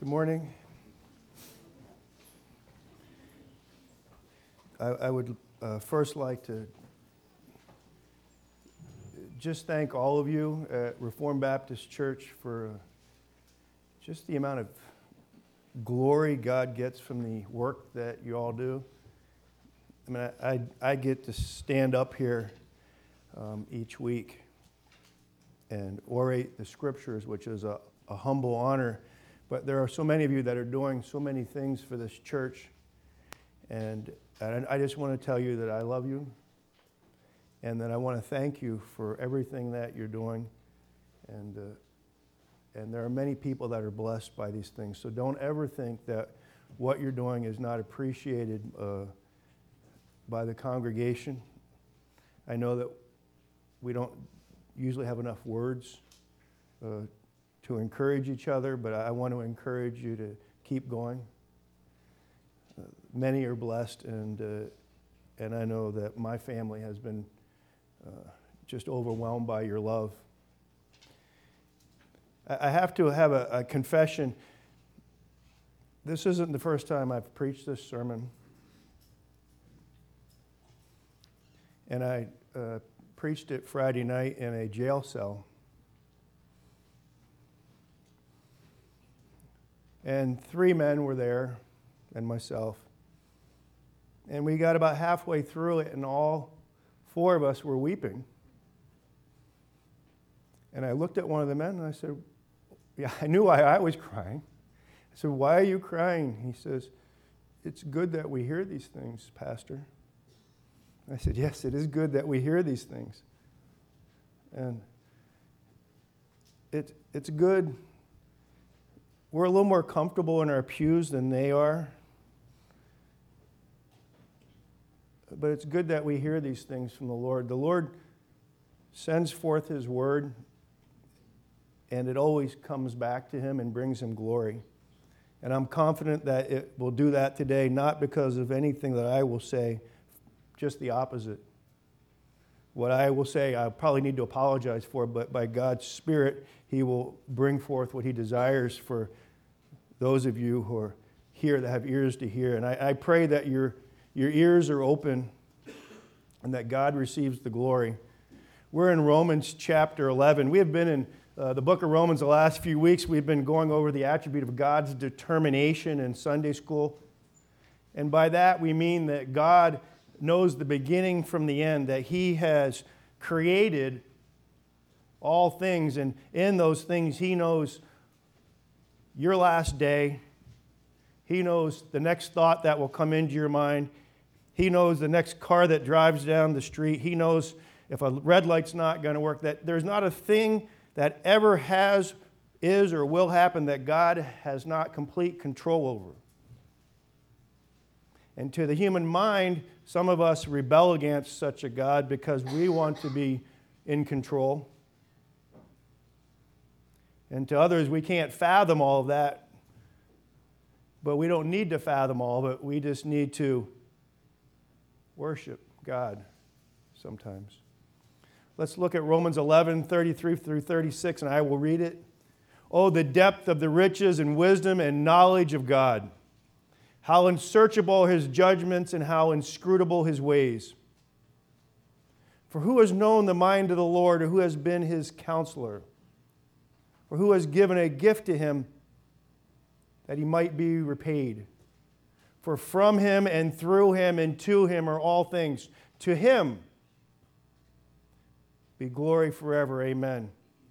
Good morning. I would first like to just thank all of you at Reformed Baptist Church for just the amount of glory God gets from the work that you all do. I mean, I get to stand up here each week and orate the scriptures, which is a humble honor. But there are so many of you that are doing so many things for this church. And I just want to tell you that I love you and that I want to thank you for everything that you're doing. And there are many people that are blessed by these things. So don't ever think that what you're doing is not appreciated by the congregation. I know that we don't usually have enough words to encourage each other, but I want to encourage you to keep going. Many are blessed, and I know that my family has been just overwhelmed by your love. I have to have a confession. This isn't the first time I've preached this sermon. And I preached it Friday night in a jail cell. And 3 men were there, and myself. And we got about halfway through it, and all 4 of us were weeping. And I looked at one of the men, and I said, yeah, I knew why I was crying. I said, why are you crying? He says, it's good that we hear these things, Pastor. I said, yes, it is good that we hear these things. And it's good. We're a little more comfortable in our pews than they are. But it's good that we hear these things from the Lord. The Lord sends forth His word, and it always comes back to Him and brings Him glory. And I'm confident that it will do that today, not because of anything that I will say, just the opposite. What I will say, I probably need to apologize for, but by God's Spirit, He will bring forth what He desires for those of you who are here that have ears to hear. And I pray that your ears are open and that God receives the glory. We're in Romans chapter 11. We have been in the book of Romans the last few weeks. We've been going over the attribute of God's determination in Sunday school. And by that we mean that God knows the beginning from the end, that He has created all things, and in those things He knows your last day. He knows the next thought that will come into your mind. He knows the next car that drives down the street. He knows if a red light's not going to work, that there's not a thing that ever has, is, or will happen that God has not complete control over. And to the human mind, some of us rebel against such a God because we want to be in control. And to others, we can't fathom all of that. But we don't need to fathom all of it. We just need to worship God sometimes. Let's look at Romans 11, 33 through 36, and I will read it. Oh, the depth of the riches and wisdom and knowledge of God. How unsearchable His judgments and how inscrutable His ways. For who has known the mind of the Lord, or who has been His counselor? Or who has given a gift to Him that He might be repaid? For from Him and through Him and to Him are all things. To Him be glory forever. Amen.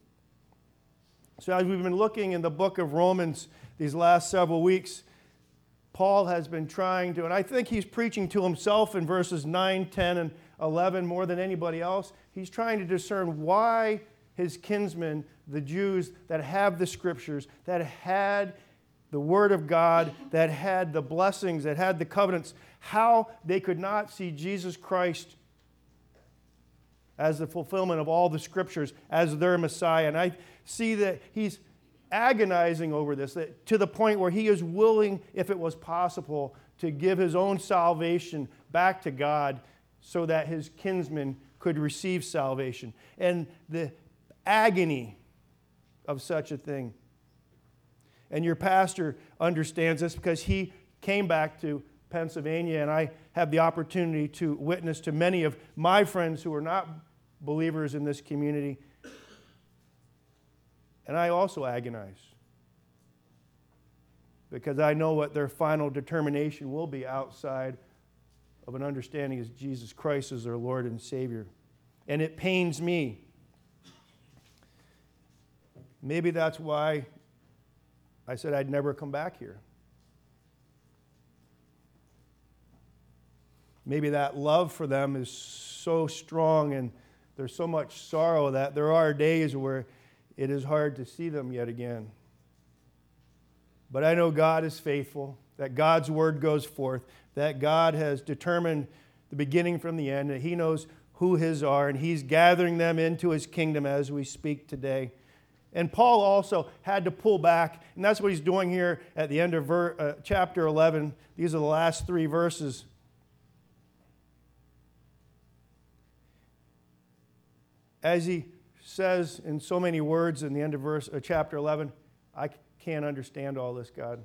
So as we've been looking in the book of Romans these last several weeks, Paul has been trying to, and I think he's preaching to himself in verses 9, 10, and 11 more than anybody else. He's trying to discern why his kinsmen, the Jews that have the Scriptures, that had the Word of God, that had the blessings, that had the covenants, how they could not see Jesus Christ as the fulfillment of all the Scriptures, as their Messiah. And I see that he's agonizing over this, that to the point where he is willing, if it was possible, to give his own salvation back to God so that his kinsmen could receive salvation. And the agony of such a thing And your pastor understands this because he came back to Pennsylvania, and I have the opportunity to witness to many of my friends who are not believers in this community. And I also agonize because I know what their final determination will be outside of an understanding of Jesus Christ as their Lord and Savior. And it pains me. Maybe that's why I said I'd never come back here. Maybe that love for them is so strong and there's so much sorrow that there are days where it is hard to see them yet again. But I know God is faithful, that God's word goes forth, that God has determined the beginning from the end, that He knows who His are, and He's gathering them into His kingdom as we speak today. And Paul also had to pull back, and that's what he's doing here at the end of chapter 11. These are the last 3 verses. As he says in so many words in the end of chapter 11, I can't understand all this, God.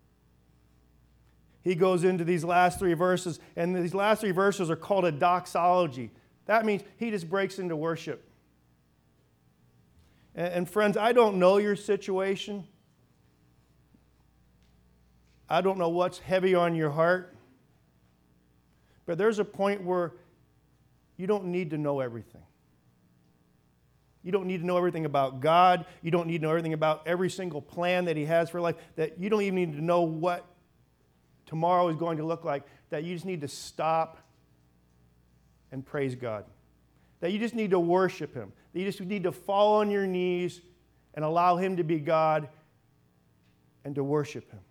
He goes into these last 3 verses, and these last 3 verses are called a doxology. That means he just breaks into worship. And friends, I don't know your situation. I don't know what's heavy on your heart. But there's a point where you don't need to know everything. You don't need to know everything about God. You don't need to know everything about every single plan that He has for life. That you don't even need to know what tomorrow is going to look like. That you just need to stop and praise God. That you just need to worship Him. That you just need to fall on your knees and allow Him to be God and to worship Him.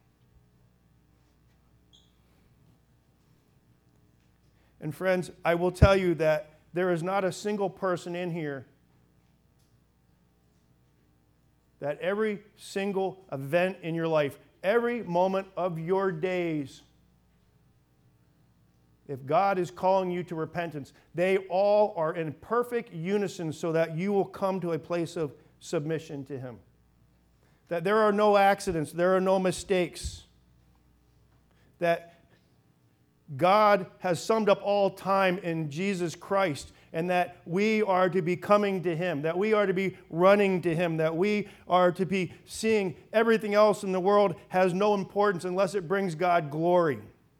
And friends, I will tell you that there is not a single person in here that every single event in your life, every moment of your days, if God is calling you to repentance, they all are in perfect unison so that you will come to a place of submission to Him. That there are no accidents, there are no mistakes. That God has summed up all time in Jesus Christ, and that we are to be coming to Him, that we are to be running to Him, that we are to be seeing everything else in the world has no importance unless it brings God glory.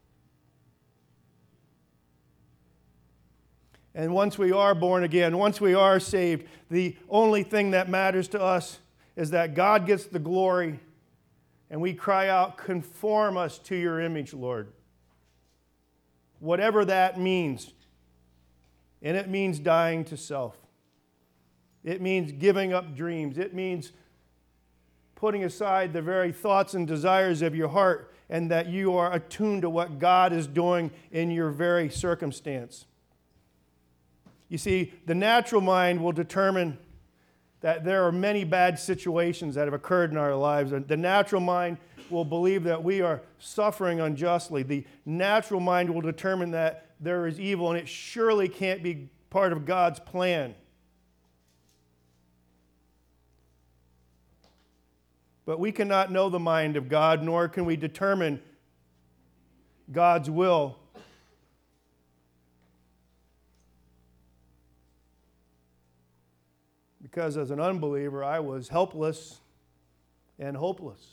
And once we are born again, once we are saved, the only thing that matters to us is that God gets the glory, and we cry out, "Conform us to your image, Lord." Whatever that means. And it means dying to self. It means giving up dreams. It means putting aside the very thoughts and desires of your heart, and that you are attuned to what God is doing in your very circumstance. You see, the natural mind will determine that there are many bad situations that have occurred in our lives. The natural mind will believe that we are suffering unjustly. The natural mind will determine that there is evil and it surely can't be part of God's plan. But we cannot know the mind of God, nor can we determine God's will. Because as an unbeliever, I was helpless and hopeless.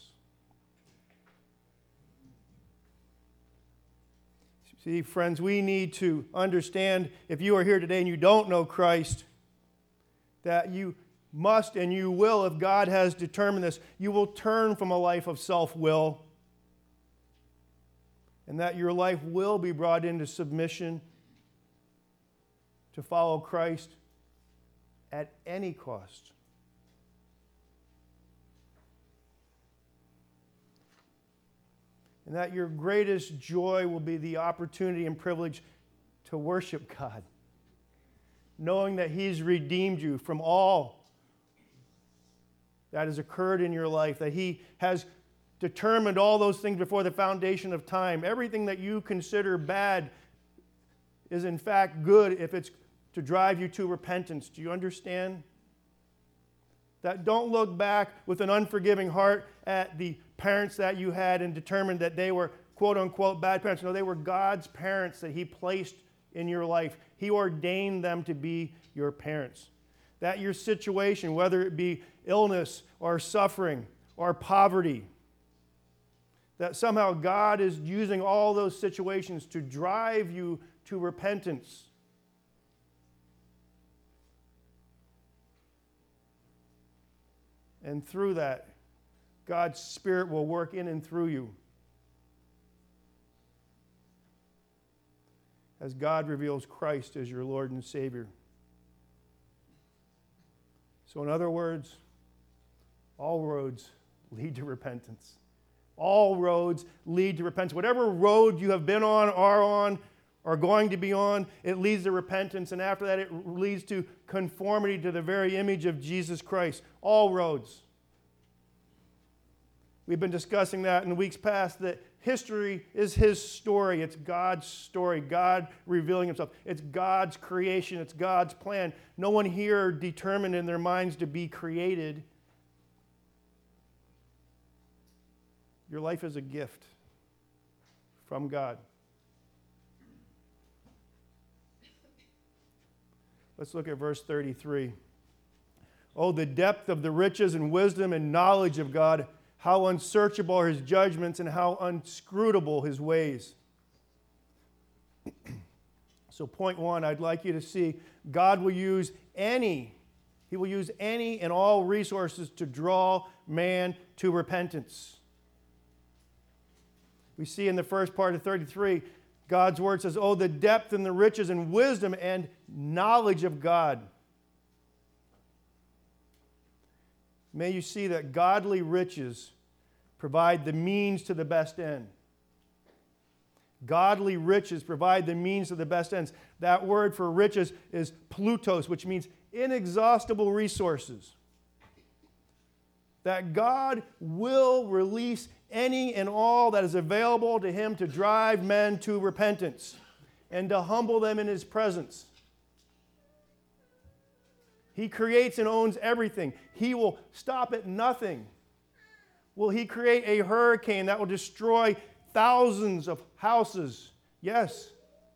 See, friends, we need to understand, if you are here today and you don't know Christ, that you must and you will, if God has determined this, you will turn from a life of self-will, and that your life will be brought into submission to follow Christ at any cost. And that your greatest joy will be the opportunity and privilege to worship God, knowing that He's redeemed you from all that has occurred in your life, that He has determined all those things before the foundation of time. Everything that you consider bad is in fact good if it's to drive you to repentance. Do you understand? That don't look back with an unforgiving heart at the parents that you had and determined that they were quote unquote bad parents. No, they were God's parents that He placed in your life. He ordained them to be your parents. That your situation, whether it be illness or suffering or poverty, that somehow God is using all those situations to drive you to repentance. And through that, God's Spirit will work in and through you as God reveals Christ as your Lord and Savior. So in other words, all roads lead to repentance. All roads lead to repentance. Whatever road you have been on, are on, are going to be on, it leads to repentance. And after that, it leads to conformity to the very image of Jesus Christ. All roads. We've been discussing that in weeks past, that history is His story. It's God's story, God revealing Himself. It's God's creation. It's God's plan. No one here determined in their minds to be created. Your life is a gift from God. Let's look at verse 33. Oh, the depth of the riches and wisdom and knowledge of God. How unsearchable are His judgments and how inscrutable His ways. So point one, I'd like you to see God will use He will use any and all resources to draw man to repentance. We see in the first part of 33, God's word says, oh, the depth and the riches and wisdom and knowledge of God. May you see that godly riches provide the means to the best end. Godly riches provide the means to the best ends. That word for riches is plutos, which means inexhaustible resources. That God will release any and all that is available to Him to drive men to repentance and to humble them in His presence. He creates and owns everything. He will stop at nothing. Will He create a hurricane that will destroy thousands of houses? Yes.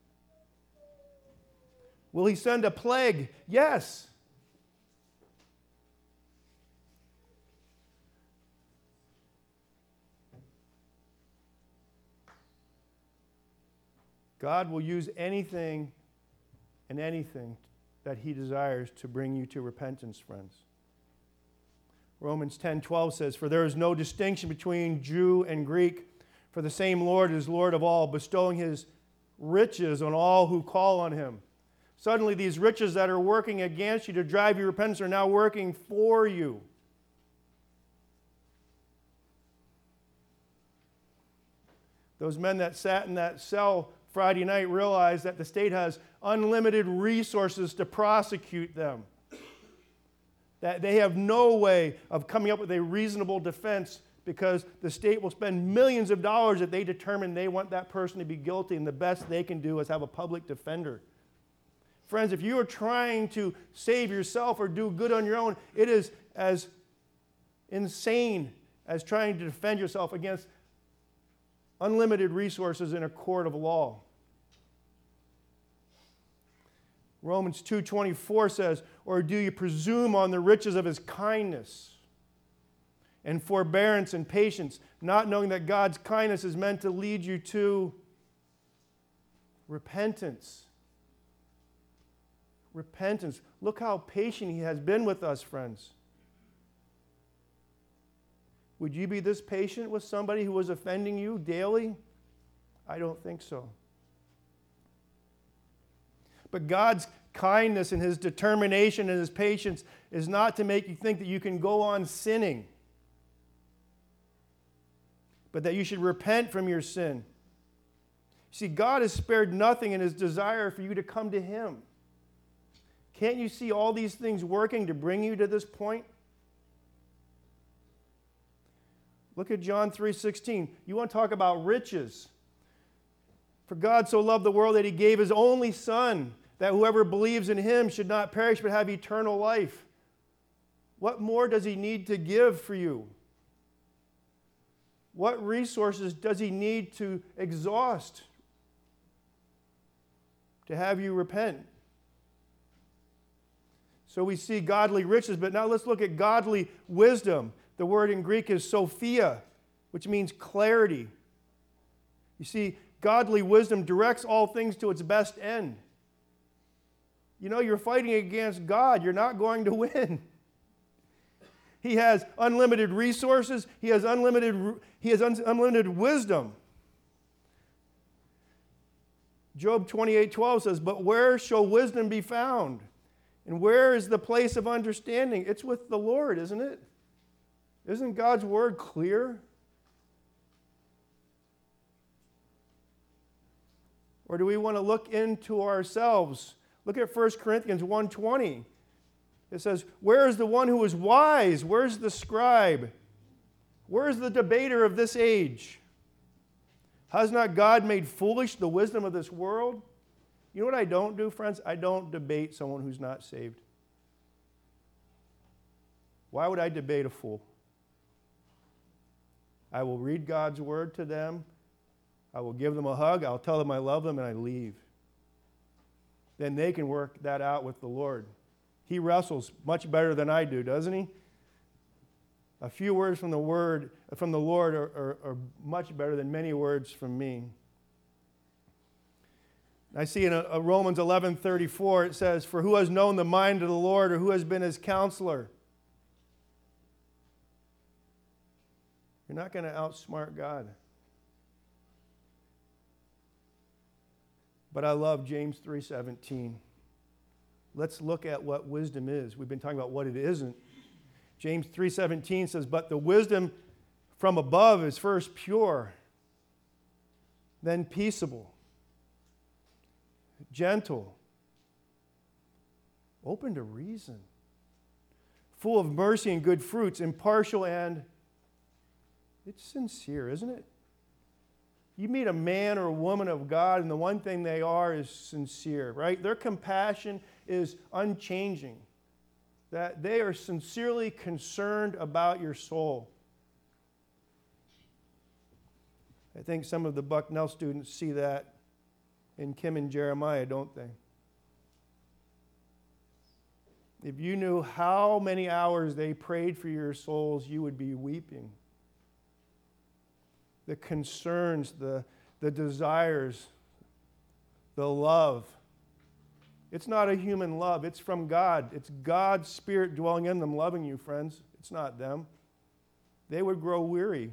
Will He send a plague? Yes. God will use anything and anything that He desires to bring you to repentance, friends. Romans 10:12 says, for there is no distinction between Jew and Greek, for the same Lord is Lord of all, bestowing His riches on all who call on Him. Suddenly these riches that are working against you to drive you to repentance are now working for you. Those men that sat in that cell Friday night realized that the state has unlimited resources to prosecute them. That they have no way of coming up with a reasonable defense because the state will spend millions of dollars if they determine they want that person to be guilty, and the best they can do is have a public defender. Friends, if you are trying to save yourself or do good on your own, it is as insane as trying to defend yourself against unlimited resources in a court of law. Romans 2:24 says, or do you presume on the riches of His kindness and forbearance and patience, not knowing that God's kindness is meant to lead you to repentance? Repentance. Look how patient He has been with us, friends. Would you be this patient with somebody who was offending you daily? I don't think so. But God's kindness and His determination and His patience is not to make you think that you can go on sinning, but that you should repent from your sin. See, God has spared nothing in His desire for you to come to Him. Can't you see all these things working to bring you to this point? Look at John 3:16. You want to talk about riches? For God so loved the world that He gave His only Son, that whoever believes in Him should not perish but have eternal life. What more does He need to give for you? What resources does he need to exhaust to have you repent? So we see godly riches, but now let's look at godly wisdom. The word in Greek is Sophia, which means clarity. You see, godly wisdom directs all things to its best end. You know, you're fighting against God. You're not going to win. He has unlimited resources. He has unlimited wisdom. Job 28:12 says, "But where shall wisdom be found? And where is the place of understanding?" It's with the Lord, isn't it? Isn't God's word clear? Or do we want to look into ourselves? Look at 1 Corinthians 1:20. It says, "Where is the one who is wise? Where's the scribe? Where is the debater of this age? Has not God made foolish the wisdom of this world?" You know what I don't do, friends? I don't debate someone who's not saved. Why would I debate a fool? I will read God's word to them. I will give them a hug. I'll tell them I love them, and I leave. Then they can work that out with the Lord. He wrestles much better than I do, doesn't he? A few words from the Lord are much better than many words from me. I see in Romans 11:34 it says, "For who has known the mind of the Lord, or who has been his counselor?" You're not going to outsmart God. But I love James 3:17. Let's look at what wisdom is. We've been talking about what it isn't. James 3:17 says, "But the wisdom from above is first pure, then peaceable, gentle, open to reason, full of mercy and good fruits, impartial and..." It's sincere, isn't it? You meet a man or a woman of God, and the one thing they are is sincere, right? Their compassion is unchanging. That they are sincerely concerned about your soul. I think some of the Bucknell students see that in Kim and Jeremiah, don't they? If you knew how many hours they prayed for your souls, you would be weeping. The concerns, the desires, the love. It's not a human love. It's from God. It's God's Spirit dwelling in them, loving you, friends. It's not them. They would grow weary.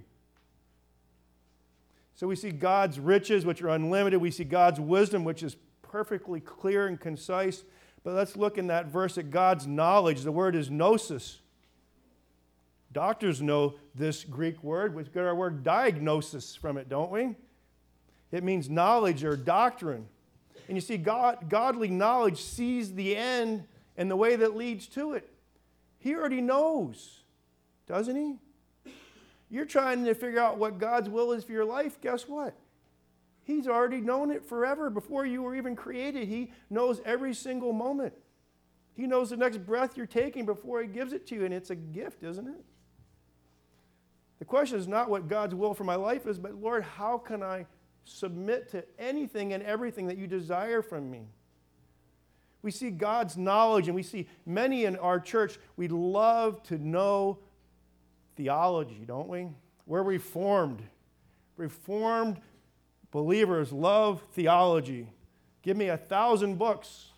So we see God's riches, which are unlimited. We see God's wisdom, which is perfectly clear and concise. But let's look in that verse at God's knowledge. The word is gnosis. Doctors know this Greek word. We get our word diagnosis from it, don't we? It means knowledge or doctrine. And you see, godly knowledge sees the end and the way that leads to it. He already knows, doesn't he? You're trying to figure out what God's will is for your life. Guess what? He's already known it forever. Before you were even created, he knows every single moment. He knows the next breath you're taking before he gives it to you, and it's a gift, isn't it? The question is not what God's will for my life is, but Lord, how can I submit to anything and everything that you desire from me? We see God's knowledge, and we see many in our church, we love to know theology, don't we? We're Reformed. Reformed believers love theology. Give me 1,000 books.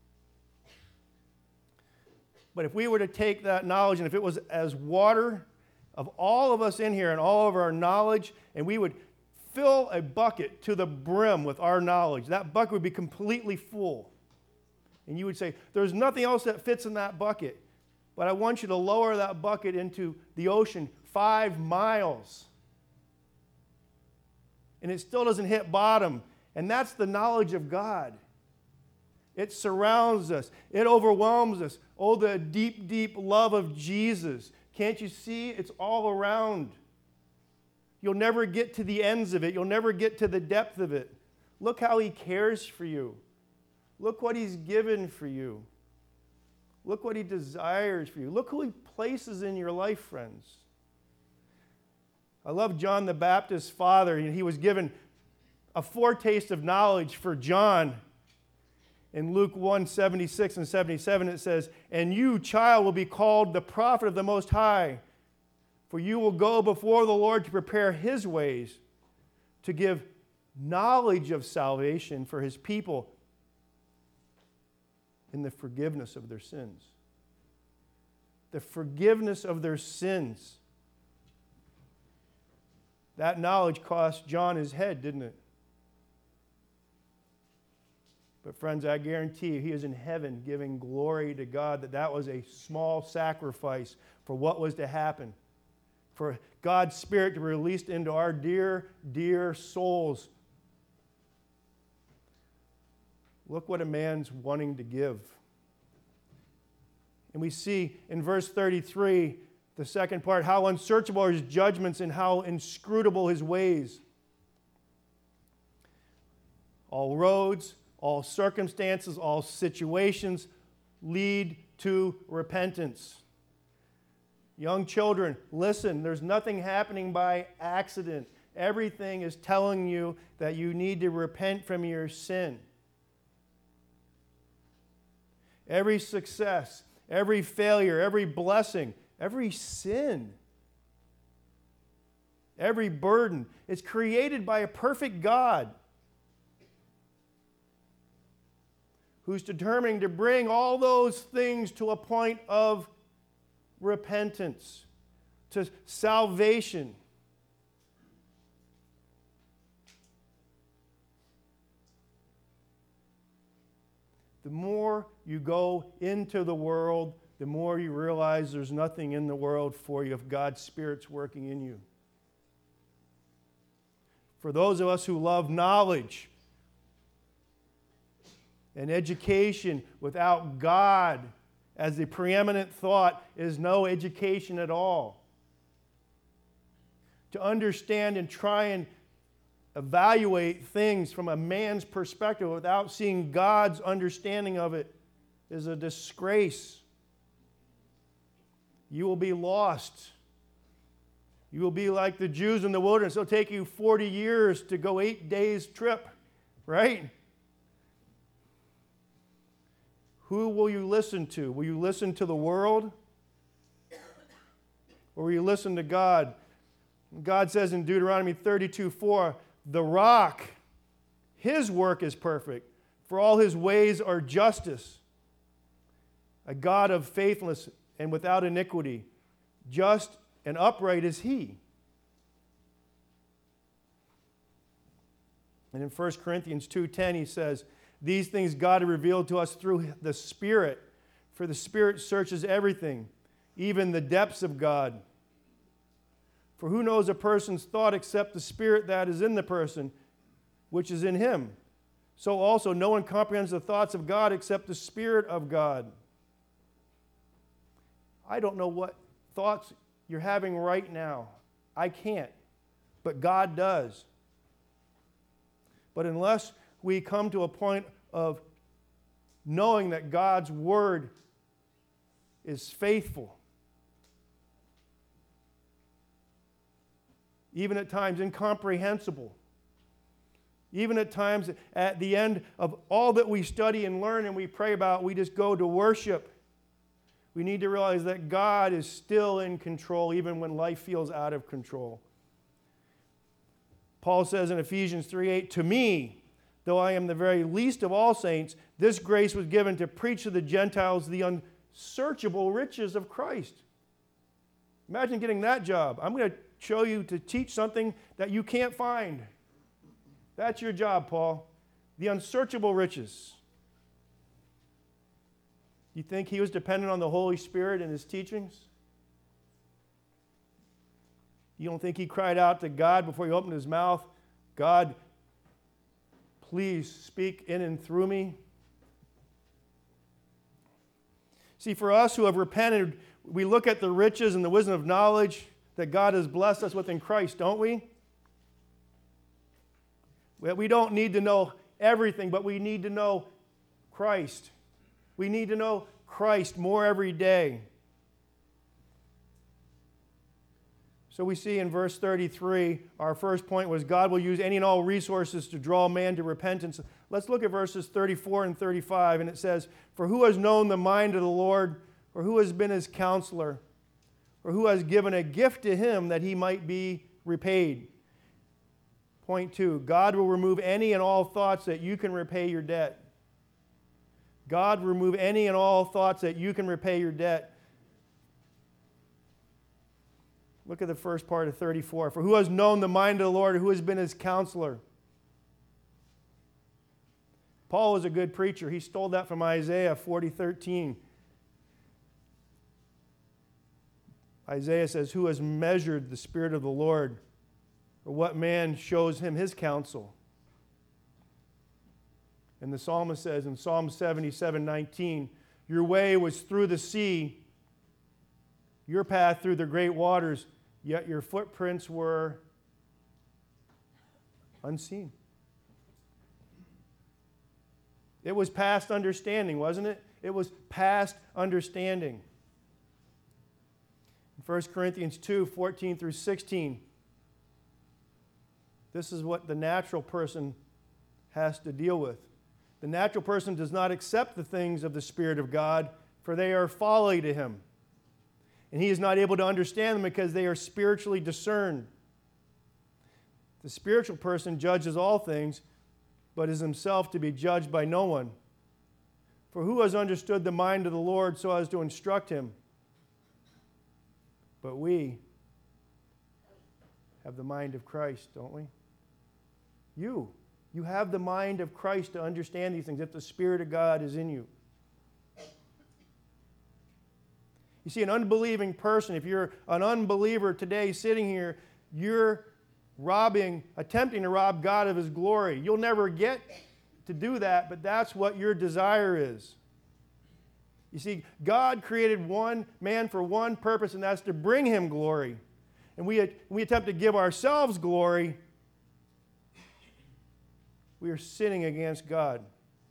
But if we were to take that knowledge, and if it was as water of all of us in here and all of our knowledge, and we would fill a bucket to the brim with our knowledge, that bucket would be completely full. And you would say, there's nothing else that fits in that bucket. But I want you to lower that bucket into the ocean 5 miles. And it still doesn't hit bottom. And that's the knowledge of God. It surrounds us. It overwhelms us. Oh, the deep, deep love of Jesus. Can't you see? It's all around. You'll never get to the ends of it. You'll never get to the depth of it. Look how he cares for you. Look what he's given for you. Look what he desires for you. Look who he places in your life, friends. I love John the Baptist's father. He was given a foretaste of knowledge for John. In Luke 1:76 and 77, it says, "And you, child, will be called the prophet of the Most High, for you will go before the Lord to prepare his ways, to give knowledge of salvation for his people in the forgiveness of their sins." The forgiveness of their sins. That knowledge cost John his head, didn't it? But friends, I guarantee you, he is in heaven giving glory to God that was a small sacrifice for what was to happen. For God's Spirit to be released into our dear, dear souls. Look what a man's wanting to give. And we see in verse 33, the second part, how unsearchable are his judgments and how inscrutable his ways. All roads, all circumstances, all situations lead to repentance. Young children, listen, there's nothing happening by accident. Everything is telling you that you need to repent from your sin. Every success, every failure, every blessing, every sin, every burden is created by a perfect God who's determining to bring all those things to a point of repentance, to salvation. The more you go into the world, the more you realize there's nothing in the world for you if God's Spirit's working in you. For those of us who love knowledge and education, without God as the preeminent thought is no education at all. To understand and try and evaluate things from a man's perspective without seeing God's understanding of it is a disgrace. You will be lost. You will be like the Jews in the wilderness. It'll take you 40 years to go 8 days trip, right? Who will you listen to? Will you listen to the world? Or will you listen to God? God says in Deuteronomy 32:4, the rock, his work is perfect, for all his ways are justice. A God of faithfulness and without iniquity, just and upright is he. And in 1 Corinthians 2:10 he says, these things God has revealed to us through the Spirit, for the Spirit searches everything, even the depths of God. For who knows a person's thought except the Spirit that is in the person, which is in him? So also no one comprehends the thoughts of God except the Spirit of God. I don't know what thoughts you're having right now. I can't, but God does. But unless we come to a point of knowing that God's Word is faithful, even at times incomprehensible, even at times at the end of all that we study and learn and we pray about, we just go to worship. We need to realize that God is still in control even when life feels out of control. Paul says in Ephesians 3:8, to me, though I am the very least of all saints, this grace was given to preach to the Gentiles the unsearchable riches of Christ. Imagine getting that job. I'm going to show you to teach something that you can't find. That's your job, Paul. The unsearchable riches. You think he was dependent on the Holy Spirit in his teachings? You don't think he cried out to God before he opened his mouth, God, please speak in and through me? See, for us who have repented, we look at the riches and the wisdom of knowledge that God has blessed us with in Christ, don't we? We don't need to know everything, but we need to know Christ. We need to know Christ more every day. So we see in verse 33, our first point was God will use any and all resources to draw man to repentance. Let's look at verses 34 and 35, and it says, "For who has known the mind of the Lord, or who has been his counselor, or who has given a gift to him that he might be repaid?" Point 2, God will remove any and all thoughts that you can repay your debt. God will remove any and all thoughts that you can repay your debt. Look at the first part of 34. "For who has known the mind of the Lord, or who has been his counselor?" Paul was a good preacher. He stole that from Isaiah 40:13. Isaiah says, "Who has measured the Spirit of the Lord? Or what man shows him his counsel?" And the psalmist says in Psalm 77:19, "Your way was through the sea, your path through the great waters, yet your footprints were unseen." It was past understanding, wasn't it? It was past understanding. In 1 Corinthians 2:14 through 16, this is what the natural person has to deal with. "The natural person does not accept the things of the Spirit of God, for they are folly to him. And he is not able to understand them because they are spiritually discerned. The spiritual person judges all things, but is himself to be judged by no one. For who has understood the mind of the Lord so as to instruct him? But we have the mind of Christ, don't we? You have the mind of Christ to understand these things if the Spirit of God is in you. You see, an unbelieving person, if you're an unbeliever today sitting here, you're attempting to rob God of His glory. You'll never get to do that, but that's what your desire is. You see, God created one man for one purpose, and that's to bring Him glory. And we attempt to give ourselves glory, we are sinning against God.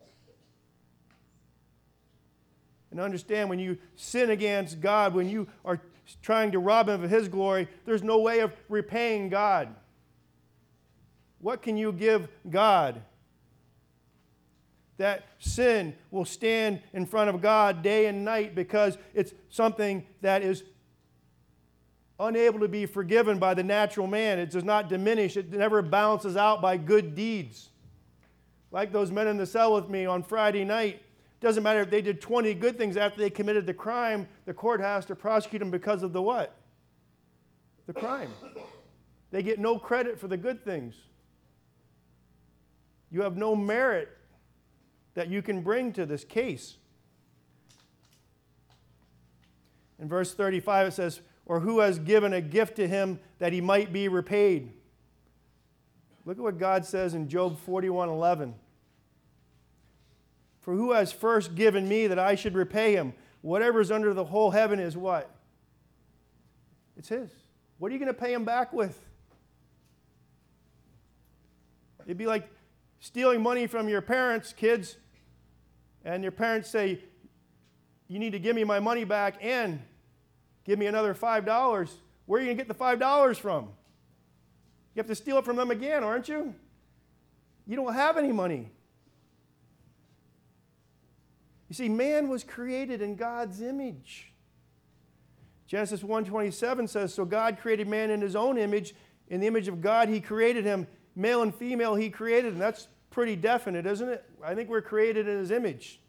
And understand, when you sin against God, when you are trying to rob Him of His glory, there's no way of repaying God. What can you give God? That sin will stand in front of God day and night because it's something that is unable to be forgiven by the natural man. It does not diminish. It never balances out by good deeds. Like those men in the cell with me on Friday night. Doesn't matter if they did 20 good things after they committed the crime, the court has to prosecute them because of the what? The crime. They get no credit for the good things. You have no merit that you can bring to this case. In verse 35 it says, "Or who has given a gift to him that he might be repaid?" Look at what God says in Job 41:11. "For who has first given me that I should repay him? Whatever is under the whole heaven is" what? It's his. What are you going to pay him back with? It'd be like stealing money from your parents, kids, and your parents say, "You need to give me my money back and give me another $5. Where are you going to get the $5 from? You have to steal it from them again, aren't you? You don't have any money. You see, man was created in God's image. Genesis 1:27 says, "So God created man in His own image. In the image of God He created him. Male and female He created them." That's pretty definite, isn't it? I think we're created in His image.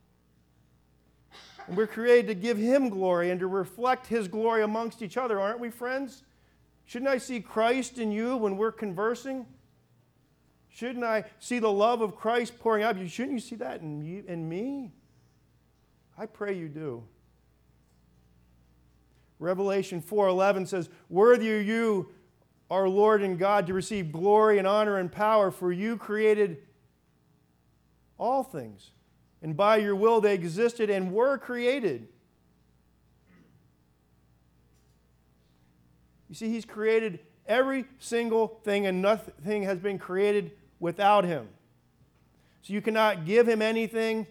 And we're created to give Him glory and to reflect His glory amongst each other, aren't we, friends? Shouldn't I see Christ in you when we're conversing? Shouldn't I see the love of Christ pouring out of you? Shouldn't you see that in me? I pray you do. Revelation 4:11 says, "Worthy are you, our Lord and God, to receive glory and honor and power, for you created all things, and by your will they existed and were created." You see, He's created every single thing, and nothing has been created without Him. So you cannot give Him anything.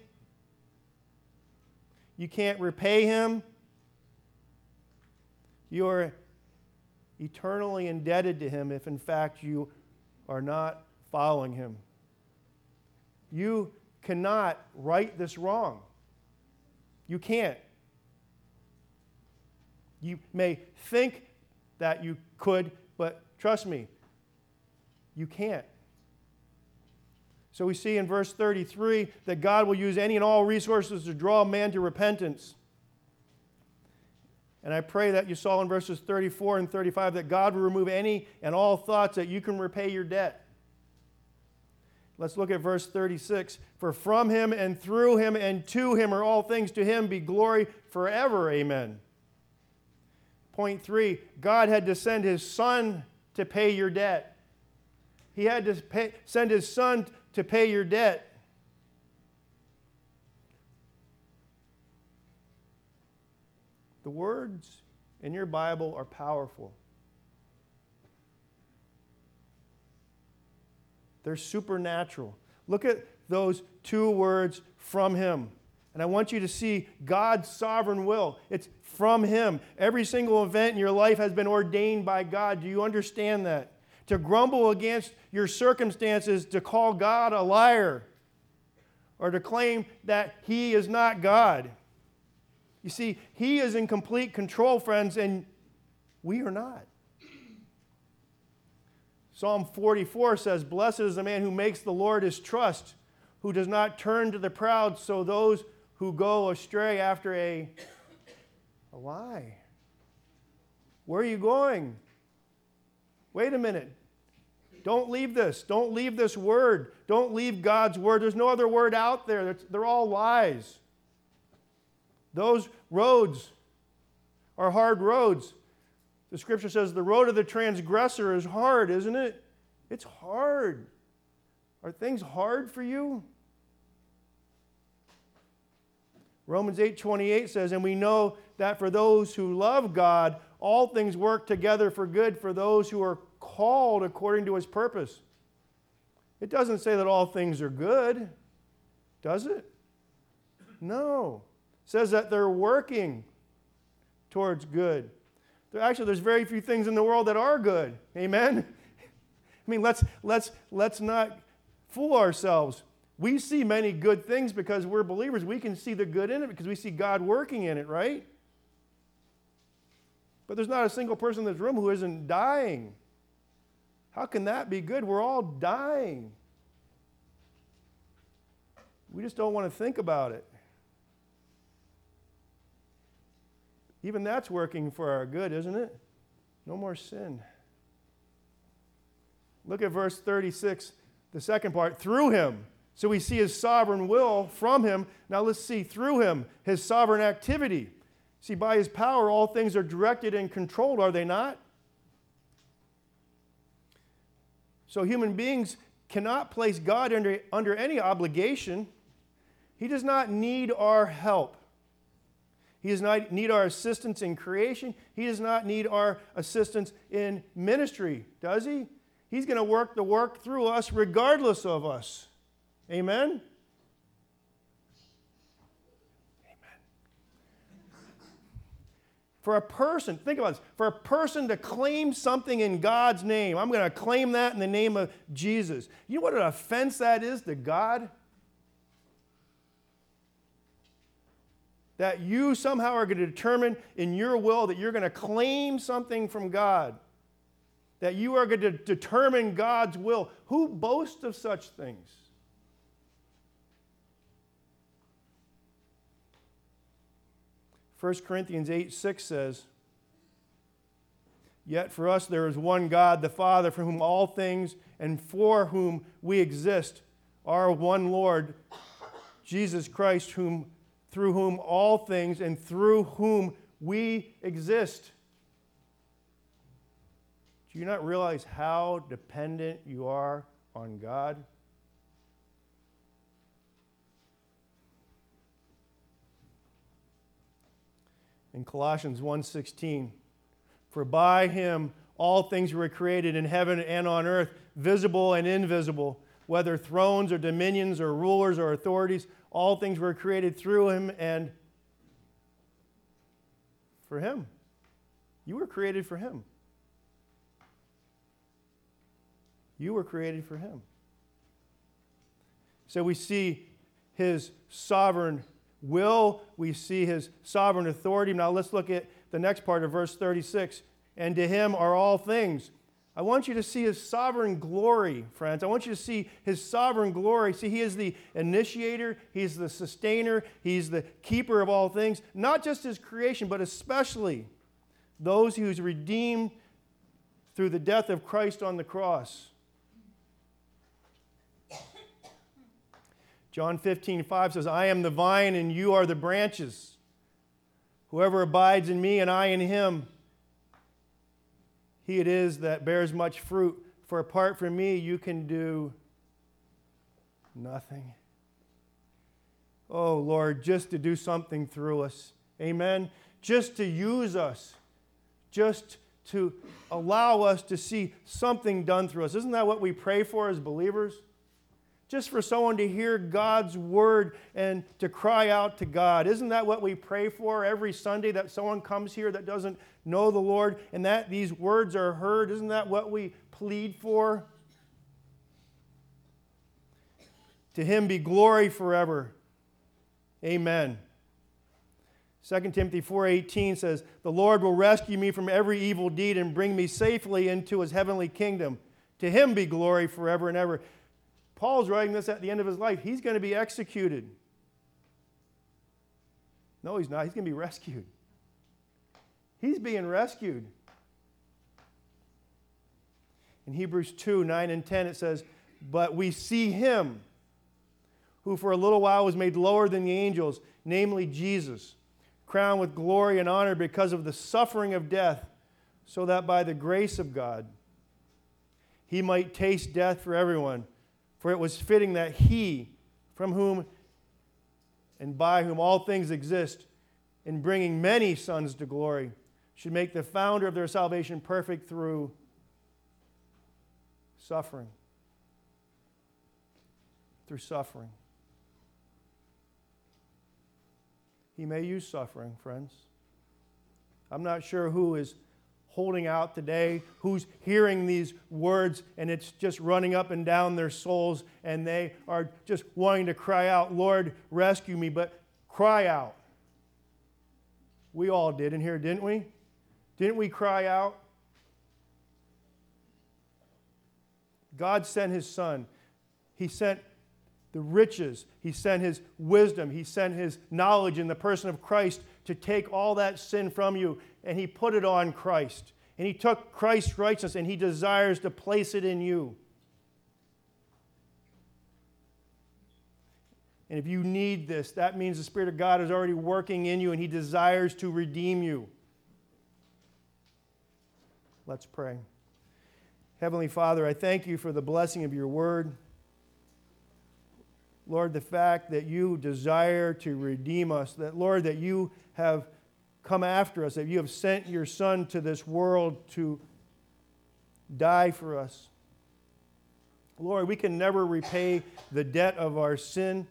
You can't repay Him. You're eternally indebted to him if in fact you are not following him. You cannot right this wrong. You can't. You may think that you could, but trust me, you can't. So we see in verse 33 that God will use any and all resources to draw man to repentance. And I pray that you saw in verses 34 and 35 that God will remove any and all thoughts that you can repay your debt. Let's look at verse 36. For from him and through him and to him are all things. To him be glory forever. Amen. Point 3, God had to send his Son to pay your debt. He had to send his Son to pay your debt. The words in your Bible are powerful. They're supernatural. Look at those two words, from him. And I want you to see God's sovereign will. It's from him. Every single event in your life has been ordained by God. Do you understand that? To grumble against your circumstances, to call God a liar, or to claim that he is not God. You see, he is in complete control, friends, and we are not. Psalm 44 says, "Blessed is the man who makes the Lord his trust, who does not turn to the proud, so those who go astray after a lie." Where are you going? Wait a minute. Don't leave this. Don't leave this word. Don't leave God's word. There's no other word out there. They're all lies. Those roads are hard roads. The scripture says the road of the transgressor is hard, isn't it? It's hard. Are things hard for you? Romans 8:28 says, "And we know that for those who love God, all things work together for good for those who are called according to his purpose." It doesn't say that all things are good, does it? No. It says that they're working towards good. Actually, there's very few things in the world that are good. Amen? I mean, let's not fool ourselves. We see many good things because we're believers. We can see the good in it because we see God working in it, right? But there's not a single person in this room who isn't dying. How can that be good? We're all dying. We just don't want to think about it. Even that's working for our good, isn't it? No more sin. Look at verse 36, the second part. Through him. So we see his sovereign will from him. Now let's see through him, his sovereign activity. See, by his power, all things are directed and controlled, are they not? So human beings cannot place God under any obligation. He does not need our help. He does not need our assistance in creation. He does not need our assistance in ministry, does he? He's going to work the work through us regardless of us. Amen? Amen. For a person, think about this, for a person to claim something in God's name, I'm going to claim that in the name of Jesus. You know what an offense that is to God? That you somehow are going to determine in your will that you're going to claim something from God. That you are going to determine God's will. Who boasts of such things? First Corinthians 8:6 says, "Yet for us there is one God, the Father, from whom all things and for whom we exist, our one Lord, Jesus Christ, through whom all things and through whom we exist." Do you not realize how dependent you are on God? In Colossians 1:16, "For by him all things were created in heaven and on earth, visible and invisible, whether thrones or dominions or rulers or authorities, all things were created through him and for him." You were created for him. You were created for him. So we see his sovereign will. We see his sovereign authority. Now let's look at the next part of verse 36. And to him are all things. I want you to see his sovereign glory, friends. I want you to see his sovereign glory. See, he is the initiator. He's the sustainer. He's the keeper of all things. Not just his creation, but especially those who's redeemed through the death of Christ on the cross. John 15:5 says, I am the vine and you are the branches. Whoever abides in me and I in him, he it is that bears much fruit. For apart from me, you can do nothing. Oh, Lord, just to do something through us. Amen. Just to use us. Just to allow us to see something done through us. Isn't that what we pray for as believers? Just for someone to hear God's word and to cry out to God. Isn't that what we pray for every Sunday, that someone comes here that doesn't know the Lord and that these words are heard? Isn't that what we plead for? To him be glory forever. Amen. 2 Timothy 4:18 says, the Lord will rescue me from every evil deed and bring me safely into his heavenly kingdom. To him be glory forever and ever. Paul's writing this at the end of his life. He's going to be executed. No, he's not. He's going to be rescued. He's being rescued. In Hebrews 2:9 and 10 it says, but we see him who for a little while was made lower than the angels, namely Jesus, crowned with glory and honor because of the suffering of death, so that by the grace of God he might taste death for everyone. For it was fitting that he, from whom and by whom all things exist, in bringing many sons to glory, should make the founder of their salvation perfect through suffering. Through suffering. He may use suffering, friends. I'm not sure who is holding out today, who's hearing these words and it's just running up and down their souls and they are just wanting to cry out, Lord, rescue me, but cry out. We all did in here, didn't we? Didn't we cry out? God sent his Son. He sent the riches. He sent his wisdom. He sent his knowledge in the person of Christ to take all that sin from you, and he put it on Christ. And he took Christ's righteousness and he desires to place it in you. And if you need this, that means the Spirit of God is already working in you and he desires to redeem you. Let's pray. Heavenly Father, I thank you for the blessing of your word. Lord, the fact that you desire to redeem us, that, Lord, that you have come after us, that you have sent your Son to this world to die for us. Lord, we can never repay the debt of our sin,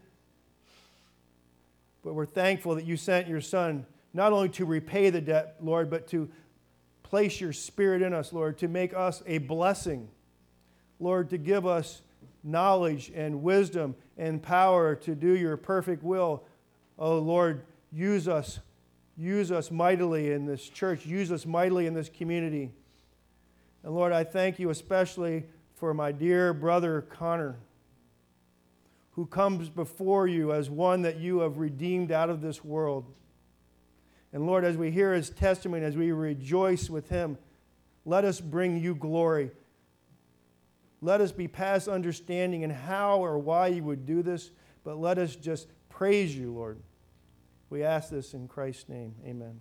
but we're thankful that you sent your Son not only to repay the debt, Lord, but to place your Spirit in us, Lord, to make us a blessing. Lord, to give us knowledge and wisdom and power to do your perfect will. Oh, Lord, use us. Use us mightily in this church. Use us mightily in this community. And Lord, I thank you especially for my dear brother Connor, who comes before you as one that you have redeemed out of this world. And Lord, as we hear his testimony, as we rejoice with him, let us bring you glory. Let us be past understanding in how or why you would do this, but let us just praise you, Lord. We ask this in Christ's name. Amen.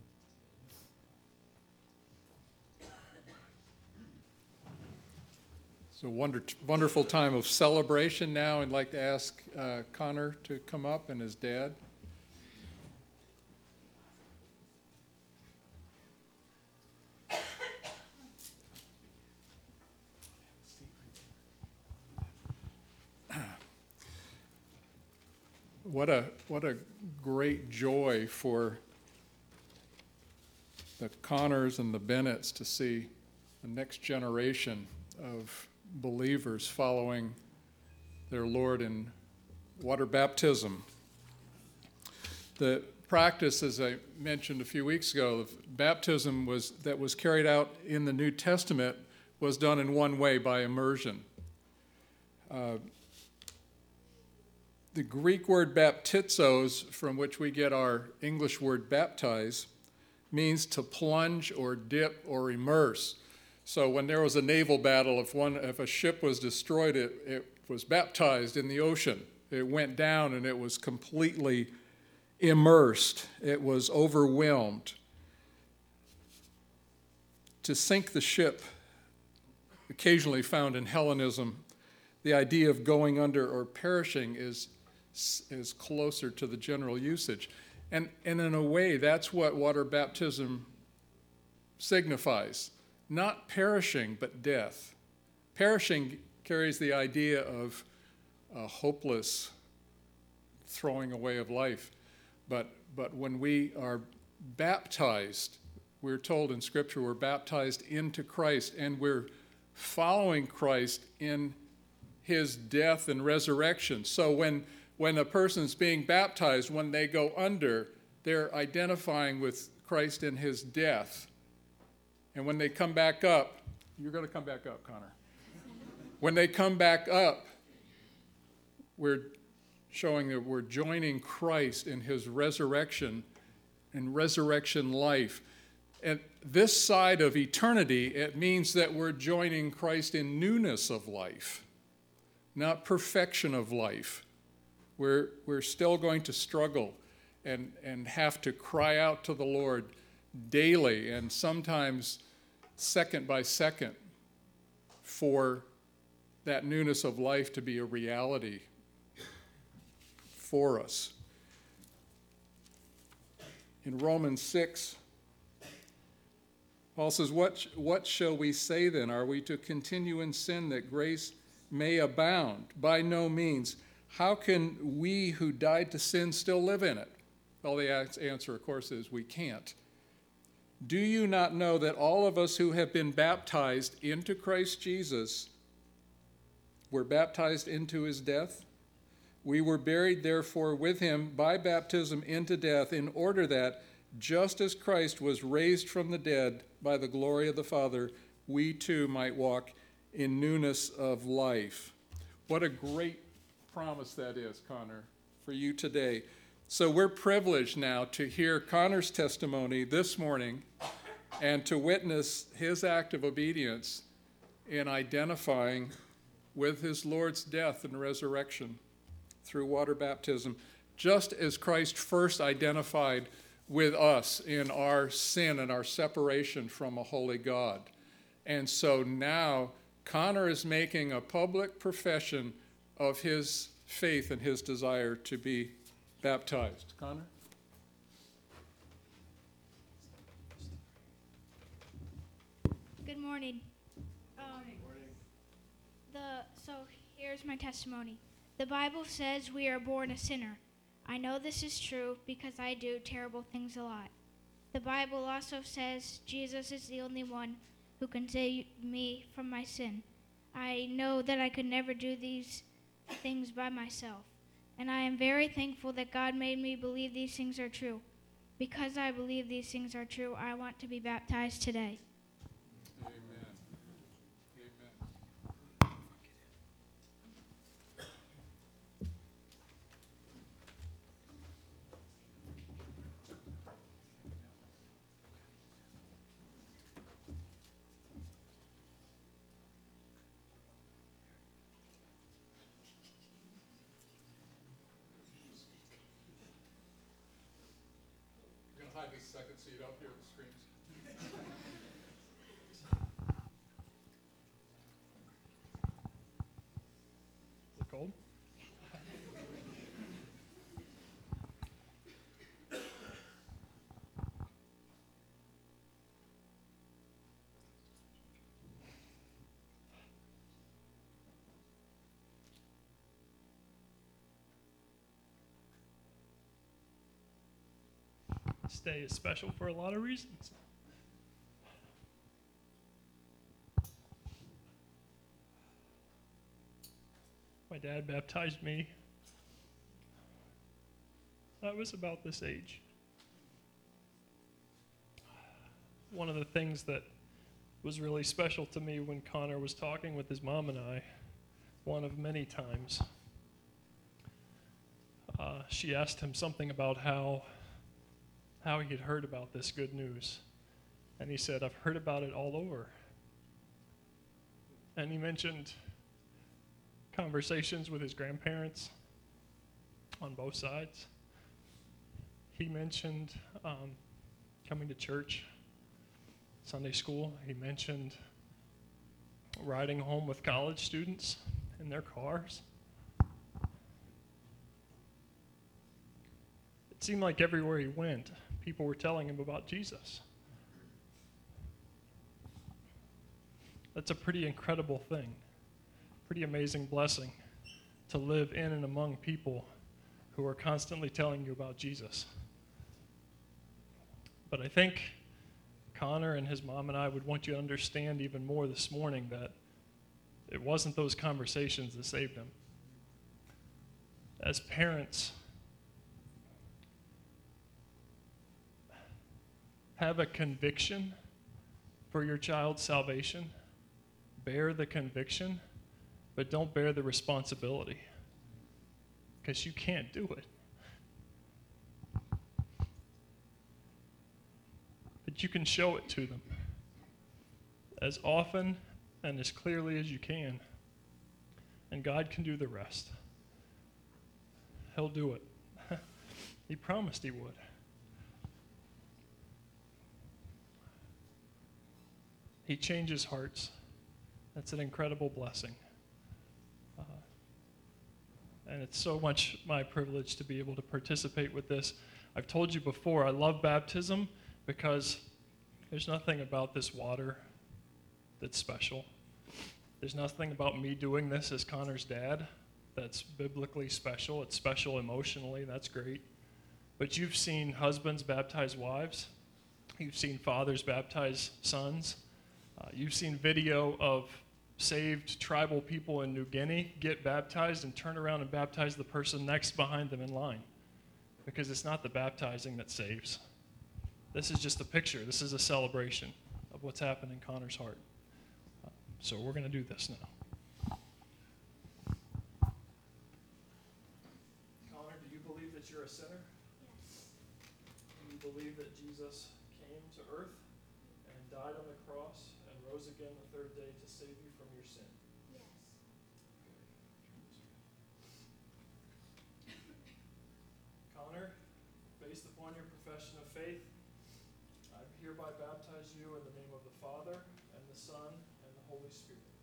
It's a wonderful time of celebration now. I'd like to ask Connor to come up and his dad. What a great joy for the Connors and the Bennetts to see the next generation of believers following their Lord in water baptism. The practice, as I mentioned a few weeks ago, of baptism that was carried out in the New Testament was done in one way, by immersion. The Greek word baptizos, from which we get our English word baptize, means to plunge or dip or immerse. So when there was a naval battle, if a ship was destroyed, it was baptized in the ocean. It went down and it was completely immersed. It was overwhelmed. To sink the ship, occasionally found in Hellenism, the idea of going under or perishing is closer to the general usage. And in a way, that's what water baptism signifies. Not perishing, but death. Perishing carries the idea of a hopeless throwing away of life. But when we are baptized, we're told in Scripture we're baptized into Christ, and we're following Christ in his death and resurrection. So when a person's being baptized, when they go under, they're identifying with Christ in his death. And when they come back up, you're going to come back up, Connor. When they come back up, we're showing that we're joining Christ in his resurrection and resurrection life. And this side of eternity, it means that we're joining Christ in newness of life, not perfection of life. We're still going to struggle and have to cry out to the Lord daily and sometimes second by second for that newness of life to be a reality for us. In Romans 6, Paul says, what shall we say then? Are we to continue in sin that grace may abound? By no means. How can we who died to sin still live in it? Well, the answer, of course, is we can't. Do you not know that all of us who have been baptized into Christ Jesus were baptized into his death? We were buried, therefore, with him by baptism into death, in order that, just as Christ was raised from the dead by the glory of the Father, we too might walk in newness of life. What a great promise that is, Connor, for you today. So we're privileged now to hear Connor's testimony this morning and to witness his act of obedience in identifying with his Lord's death and resurrection through water baptism, just as Christ first identified with us in our sin and our separation from a holy God. And so now Connor is making a public profession of his faith and his desire to be baptized. Connor? Good morning. So here's my testimony. The Bible says we are born a sinner. I know this is true because I do terrible things a lot. The Bible also says Jesus is the only one who can save me from my sin. I know that I could never do these things by myself. And I am very thankful that God made me believe these things are true. Because I believe these things are true, I want to be baptized today. Amen. You're going to hide this second seat up here with the screens. Is it cold? This day is special for a lot of reasons. My dad baptized me. I was about this age. One of the things that was really special to me when Connor was talking with his mom and I, one of many times, she asked him something about how he had heard about this good news. And he said, I've heard about it all over. And he mentioned conversations with his grandparents on both sides. He mentioned coming to church, Sunday school. He mentioned riding home with college students in their cars. It seemed like everywhere he went, people were telling him about Jesus. That's a pretty incredible thing, pretty amazing blessing to live in and among people who are constantly telling you about Jesus. But I think Connor and his mom and I would want you to understand even more this morning that it wasn't those conversations that saved him. As parents, have a conviction for your child's salvation. Bear the conviction, but don't bear the responsibility, because you can't do it. But you can show it to them as often and as clearly as you can, and God can do the rest. He'll do it. He promised he would. He changes hearts. That's an incredible blessing. And it's so much my privilege to be able to participate with this. I've told you before, I love baptism because there's nothing about this water that's special. There's nothing about me doing this as Connor's dad that's biblically special. It's special emotionally, that's great. But you've seen husbands baptize wives. You've seen fathers baptize sons. You've seen video of saved tribal people in New Guinea get baptized and turn around and baptize the person next behind them in line, because it's not the baptizing that saves. This is just a picture. This is a celebration of what's happened in Connor's heart. So we're going to do this now. Connor, do you believe that you're a sinner? Yes. Do you believe that Jesus came to earth and died on the cross and rose again the third day to save you from your sin? Yes. Connor, based upon your profession of faith, I hereby baptize you in the name of the Father, and the Son, and the Holy Spirit.